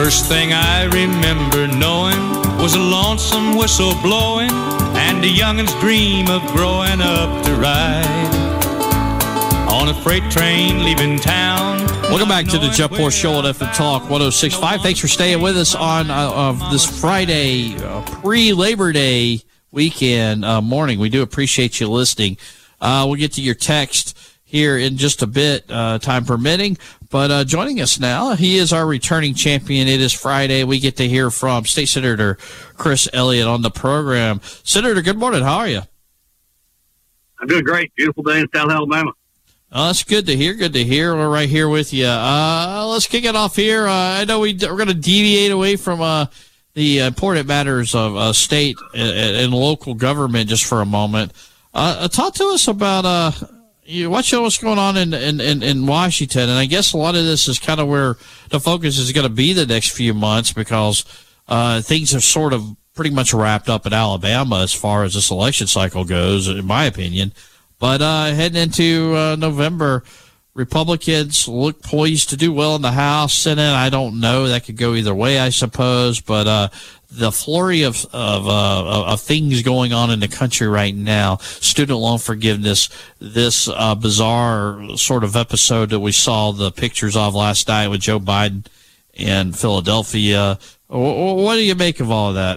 First thing I remember knowing was a lonesome whistle blowing and a youngin's dream of growing up to ride on a freight train leaving town. Welcome back to the Jeff Moore Show on FM Talk 106.5. Thanks for staying with us on this Friday pre-Labor Day weekend morning. We do appreciate you listening. We'll get to your text here in just a bit, time permitting. But joining us now, he is our returning champion. It is Friday. We get to hear from State Senator Chris Elliott on the program. Senator, good morning. How are you? I'm doing great. Beautiful day in South Alabama. Oh, that's good to hear. Good to hear. We're right here with you. Let's kick it off here. I know we're going to deviate away from the important matters of state and local government just for a moment. Talk to us about what's going on in Washington, and I guess a lot of this is kind of where the focus is going to be the next few months because things are sort of pretty much wrapped up in Alabama as far as this election cycle goes, in my opinion. But heading into November, Republicans look poised to do well in the House, Senate. I don't know. That could go either way, I suppose. But the flurry of things going on in the country right now, student loan forgiveness, this bizarre sort of episode that we saw the pictures of last night with Joe Biden in Philadelphia. What do you make of all of that?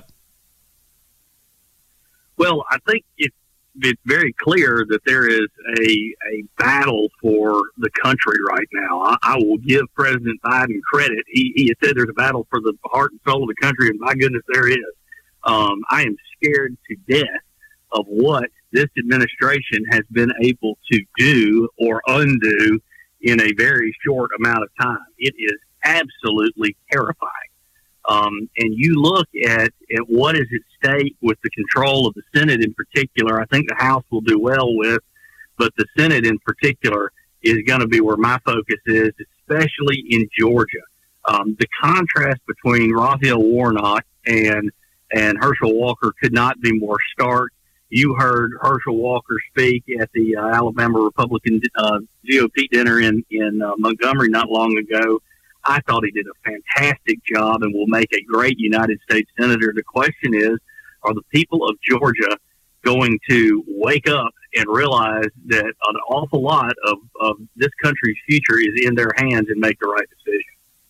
Well, I think it's very clear that there is a battle for the country right now. I will give President Biden credit. He has said there's a battle for the heart and soul of the country, and my goodness, there is. I am scared to death of what this administration has been able to do or undo in a very short amount of time. It is absolutely terrifying. And you look at what is at stake with the control of the Senate in particular. I think the House will do well with, but the Senate in particular is going to be where my focus is, especially in Georgia. The contrast between Raphael Warnock and Herschel Walker could not be more stark. You heard Herschel Walker speak at the Alabama Republican GOP dinner in Montgomery not long ago. I thought he did a fantastic job and will make a great United States Senator. The question is, are the people of Georgia going to wake up and realize that an awful lot of this country's future is in their hands and make the right decision?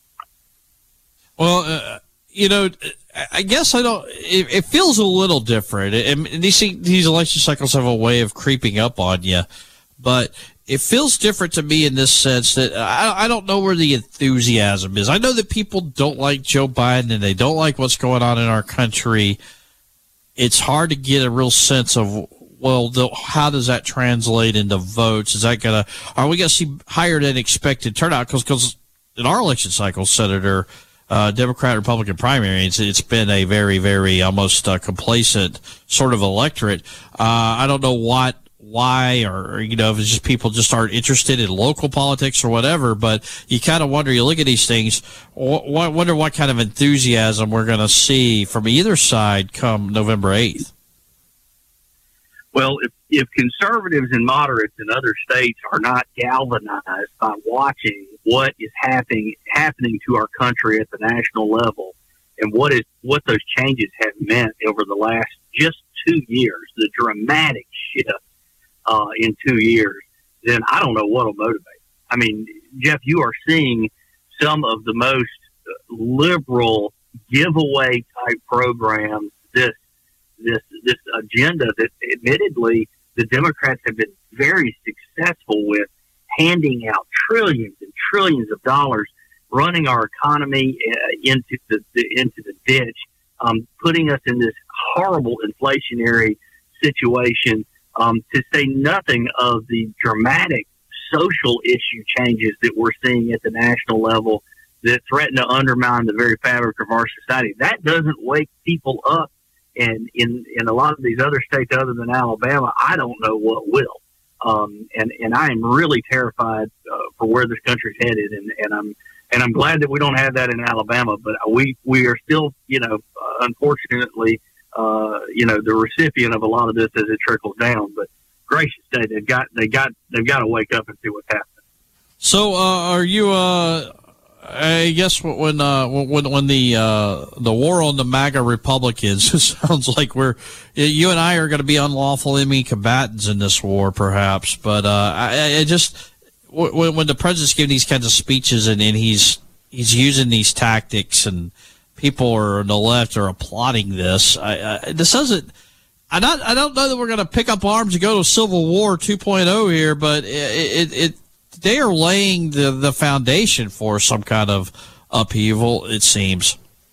Well, I guess it feels a little different. And these election cycles have a way of creeping up on you, but it feels different to me in this sense that I don't know where the enthusiasm is. I know that people don't like Joe Biden and they don't like what's going on in our country. It's hard to get a real sense of, how does that translate into votes? Are we going to see higher than expected turnout? Because in our election cycle, Senator, Democrat Republican primary, it's been a very, very almost complacent sort of electorate. I don't know why, or if it's just people just aren't interested in local politics or whatever, but you kind of wonder, you look at these things, wonder what kind of enthusiasm we're going to see from either side come November 8th. Well, if conservatives and moderates in other states are not galvanized by watching what is happening to our country at the national level and what those changes have meant over the last just 2 years, the dramatic shift in 2 years, then I don't know what will motivate. I mean, Jeff, you are seeing some of the most liberal giveaway type programs, this agenda that admittedly the Democrats have been very successful with, handing out trillions and trillions of dollars, running our economy into the ditch, putting us in this horrible inflationary situation, to say nothing of the dramatic social issue changes that we're seeing at the national level that threaten to undermine the very fabric of our society. That doesn't wake people up. And in a lot of these other states other than Alabama, I don't know what will. And I am really terrified for where this country's headed. And I'm glad that we don't have that in Alabama, but we are still, unfortunately, the recipient of a lot of this as it trickles down. But gracious day, they've got to wake up and see what's happening. So, are you I guess when the war on the MAGA Republicans, it sounds like you and I are going to be unlawful enemy combatants in this war, perhaps. But I just when the president's giving these kinds of speeches and he's using these tactics and people on the left are applauding this, this doesn't. I don't know that we're going to pick up arms and go to Civil War 2.0 here, but they are laying the foundation for some kind of upheaval, it seems.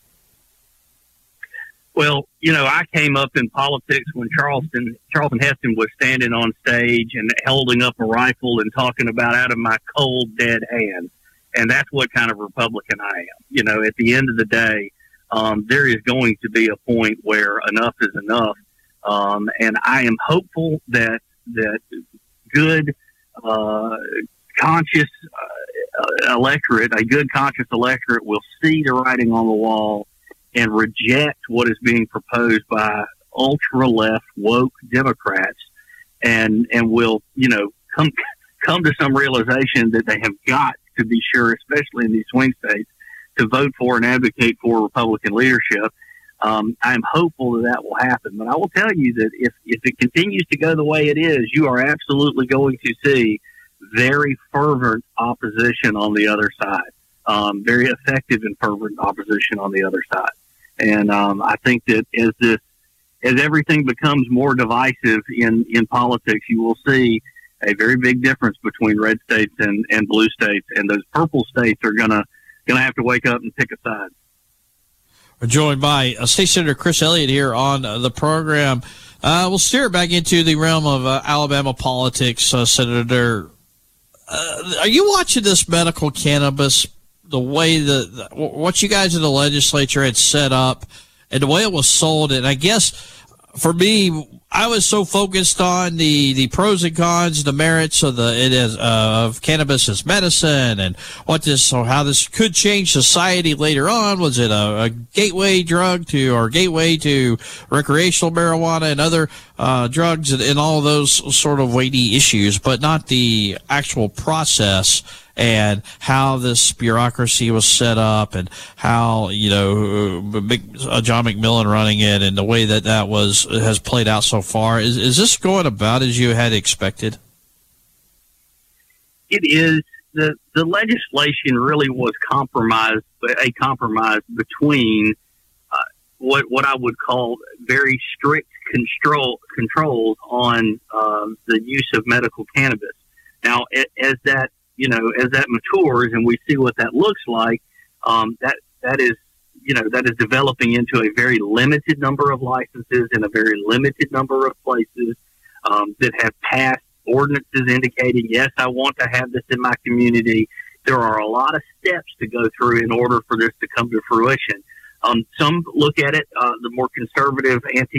Well, I came up in politics when Charlton Heston was standing on stage and holding up a rifle and talking about out of my cold, dead hand. And that's what kind of Republican I am. At the end of the day, there is going to be a point where enough is enough. And I am hopeful that good, conscious electorate, a good conscious electorate will see the writing on the wall and reject what is being proposed by ultra-left woke Democrats and will, come to some realization that they have got to be sure, especially in these swing states, to vote for and advocate for Republican leadership. I'm hopeful that will happen. But I will tell you that if it continues to go the way it is, you are absolutely going to see very fervent opposition on the other side, very effective and fervent opposition on the other side. And I think that as everything becomes more divisive in politics, you will see a very big difference between red states and blue states, and those purple states are gonna have to wake up and pick a side. We're joined by State Senator Chris Elliott here on the program. We'll steer it back into the realm of Alabama politics. Senator, are you watching this medical cannabis, the way what you guys in the legislature had set up and the way it was sold? And I guess for me, I was so focused on the pros and cons, the merits of cannabis as medicine, and how this could change society later on. Was it a gateway drug or gateway to recreational marijuana and other drugs and all of those sort of weighty issues, but not the actual process and how this bureaucracy was set up and how, John McMillan running it and the way that has played out so far. Is this going about as you had expected? It is. The legislation really was a compromise between what I would call very strict controls on the use of medical cannabis. Now, as that matures and we see what that looks like, that is developing into a very limited number of licenses in a very limited number of places that have passed ordinances indicating, yes, I want to have this in my community. There are a lot of steps to go through in order for this to come to fruition. Some look at it, the more conservative,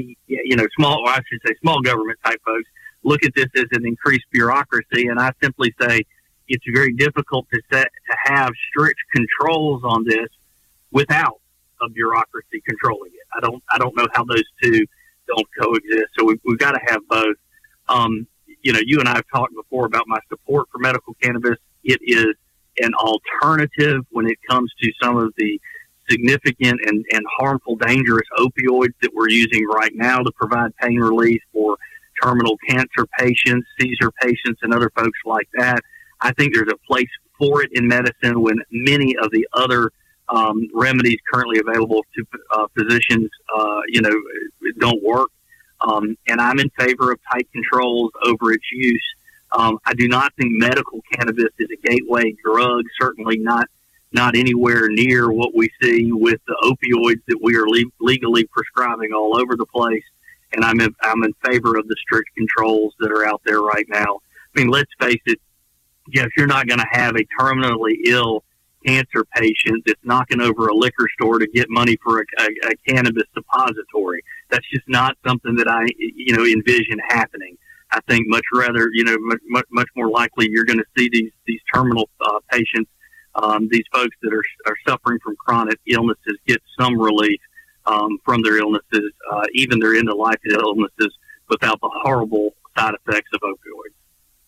small government type folks look at this as an increased bureaucracy, and I simply say it's very difficult to have strict controls on this without a bureaucracy controlling it. I don't know how those two don't coexist. So we've got to have both. You and I have talked before about my support for medical cannabis. It is an alternative when it comes to some of the significant and harmful, dangerous opioids that we're using right now to provide pain relief for terminal cancer patients, seizure patients, and other folks like that. I think there's a place for it in medicine when many of the other remedies currently available to physicians, don't work. And I'm in favor of tight controls over its use. I do not think medical cannabis is a gateway drug, certainly not anywhere near what we see with the opioids that we are legally prescribing all over the place. And I'm in favor of the strict controls that are out there right now. I mean, let's face it, if you're not going to have a terminally ill cancer patient that's knocking over a liquor store to get money for a cannabis suppository, that's just not something that I, envision happening. I think much rather, much more likely you're going to see these terminal patients, these folks that are suffering from chronic illnesses, get some relief from their illnesses, even their end-of-life illnesses, without the horrible side effects of opioids.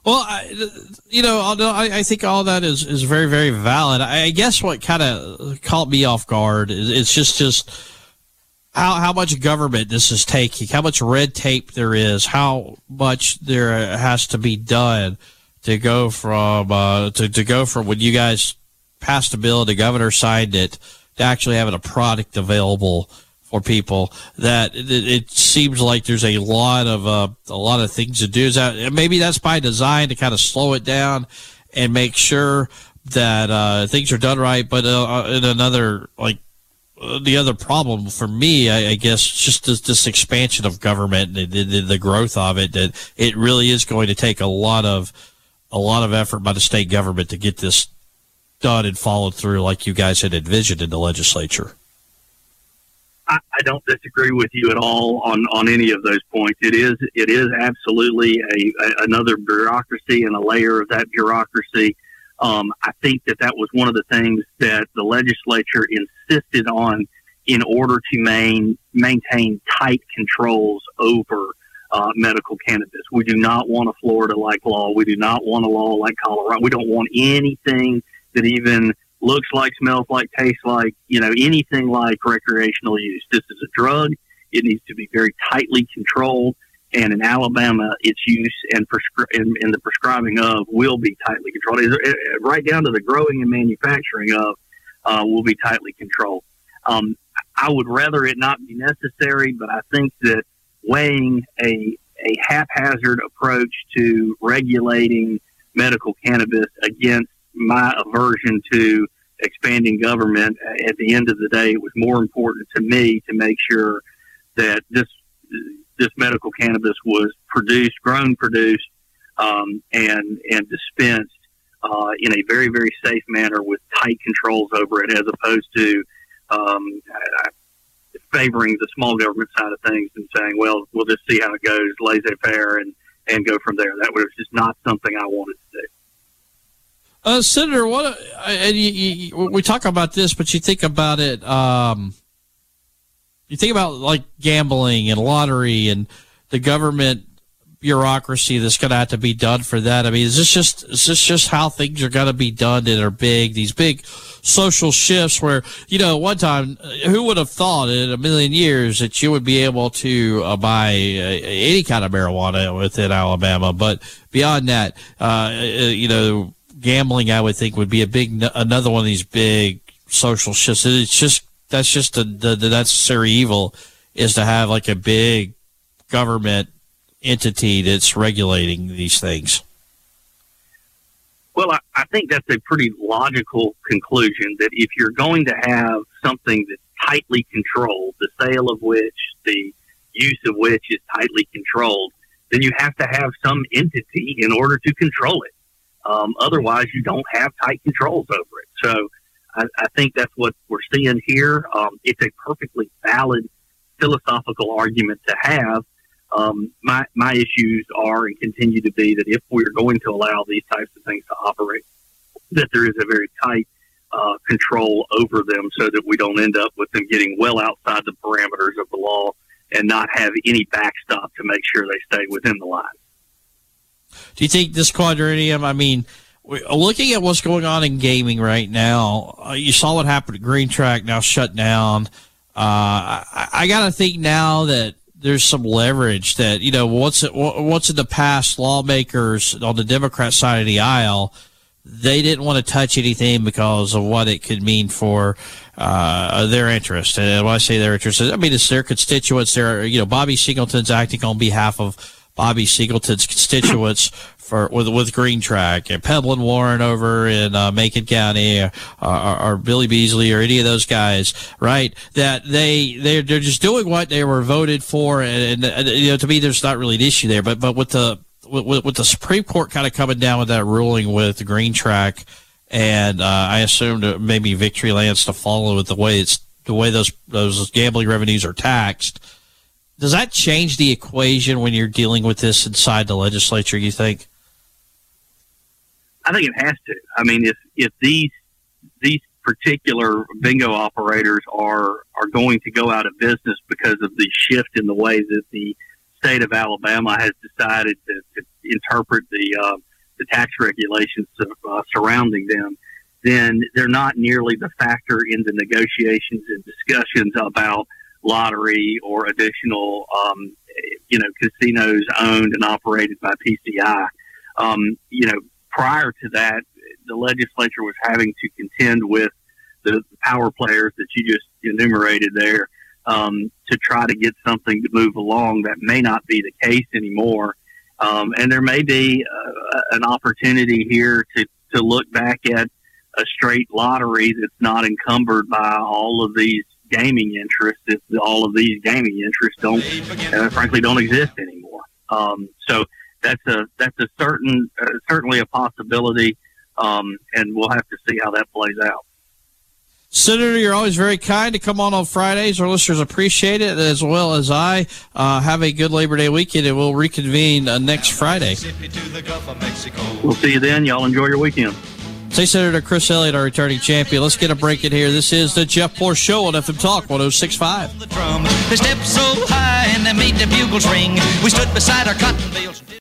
Well, I think all that is very, very valid. I guess what kind of caught me off guard is it's just how much government this is taking, how much red tape there is, how much there has to be done to go from when you guys passed a bill, the governor signed it, to actually having a product available for people. That it seems like there's a lot of things to do. Maybe that's by design to kind of slow it down and make sure that things are done right. But in another, like, the other problem for me, I guess, just this expansion of government, the growth of it, that it really is going to take a lot of effort by the state government to get this done and followed through like you guys had envisioned in the legislature. I don't disagree with you at all on any of those points. It is absolutely another bureaucracy and a layer of that bureaucracy. I think that was one of the things that the legislature insisted on in order to maintain tight controls over medical cannabis. We do not want a Florida-like law. We do not want a law like Colorado. We don't want anything that even looks like, smells like, tastes like, anything like recreational use. This is a drug. It needs to be very tightly controlled. And in Alabama, its use and the prescribing of will be tightly controlled. Right down to the growing and manufacturing of will be tightly controlled. I would rather it not be necessary, but I think that weighing a haphazard approach to regulating medical cannabis against my aversion to expanding government, at the end of the day, it was more important to me to make sure that this medical cannabis was grown, produced, and dispensed in a very, very safe manner with tight controls over it, as opposed to favoring the small government side of things and saying, well, we'll just see how it goes, laissez-faire, and go from there. That was just not something I wanted to do. Senator, we talk about this, but you think about it. You think about like gambling and lottery and the government bureaucracy that's going to have to be done for that. I mean, is this just how things are going to be done that are big? These big social shifts where, one time, who would have thought in a million years that you would be able to buy any kind of marijuana within Alabama? But beyond that, gambling, I would think, would be another one of these big social shifts. That's just the necessary evil, is to have like a big government entity that's regulating these things. Well, I think that's a pretty logical conclusion, that if you're going to have something that's tightly controlled, the sale of which, the use of which is tightly controlled, then you have to have some entity in order to control it. Otherwise, you don't have tight controls over it. So I think that's what we're seeing here. It's a perfectly valid philosophical argument to have. My issues are and continue to be that if we're going to allow these types of things to operate, that there is a very tight control over them, so that we don't end up with them getting well outside the parameters of the law and not have any backstop to make sure they stay within the line. Do you think this quadrennium, I mean, looking at what's going on in gaming right now, you saw what happened at Green Track, now shut down. I got to think now that there's some leverage that, what's in the past, lawmakers on the Democrat side of the aisle, they didn't want to touch anything because of what it could mean for their interest. And when I say their interest, I mean, it's their constituents. Bobby Singleton's acting on behalf of Bobby Singleton's constituents with Green Track, and Pebble and Warren over in Macon County, or Billy Beasley, or any of those guys, right? That they're just doing what they were voted for, and to me, there's not really an issue there. But with the Supreme Court kind of coming down with that ruling with the Green Track, and I assumed maybe Victory Lands to follow with the way those gambling revenues are taxed. Does that change the equation when you're dealing with this inside the legislature, you think? I think it has to. I mean, if these particular bingo operators are going to go out of business because of the shift in the way that the state of Alabama has decided to interpret the the tax regulations surrounding them, then they're not nearly the factor in the negotiations and discussions about lottery or additional, casinos owned and operated by PCI. Prior to that, the legislature was having to contend with the power players that you just enumerated there to try to get something to move along. That may not be the case anymore. And there may be an opportunity here to look back at a straight lottery that's not encumbered by all of these gaming interests, if all of these gaming interests frankly don't exist anymore. So that's certainly a possibility, and we'll have to see how that plays out. Senator, you're always very kind to come on Fridays. Our listeners appreciate it, as well as I. Have a good Labor Day weekend, and we'll reconvene next Friday. We'll see you then. Y'all enjoy your weekend. Say Senator Chris Elliott, our returning champion. Let's get a break in here. This is the Jeff Poor Show on FM Talk 106.5. They stepped so high and they made the bugles ring. We stood beside our cotton bales.